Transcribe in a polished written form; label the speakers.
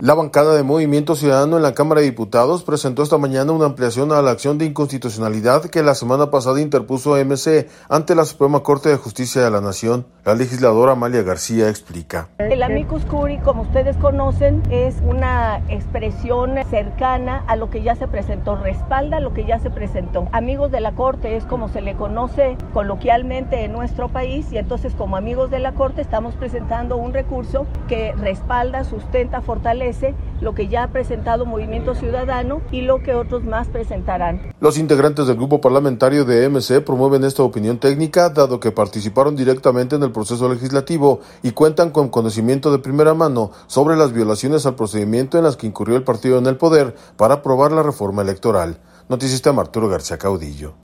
Speaker 1: La bancada de Movimiento Ciudadano en la Cámara de Diputados presentó esta mañana una ampliación a la acción de inconstitucionalidad que la semana pasada interpuso MC ante la Suprema Corte de Justicia de la Nación. La legisladora Amalia García explica.
Speaker 2: El amicus curiae, como ustedes conocen, es una expresión cercana a lo que ya se presentó, respalda lo que ya se presentó. Amigos de la Corte es como se le conoce coloquialmente en nuestro país, y entonces como amigos de la Corte estamos presentando un recurso que respalda, sustenta, fortalece lo que ya ha presentado Movimiento Ciudadano y lo que otros más presentarán.
Speaker 1: Los integrantes del grupo parlamentario de MC promueven esta opinión técnica, dado que participaron directamente en el proceso legislativo y cuentan con conocimiento de primera mano sobre las violaciones al procedimiento en las que incurrió el partido en el poder para aprobar la reforma electoral. Noticista Arturo García Caudillo.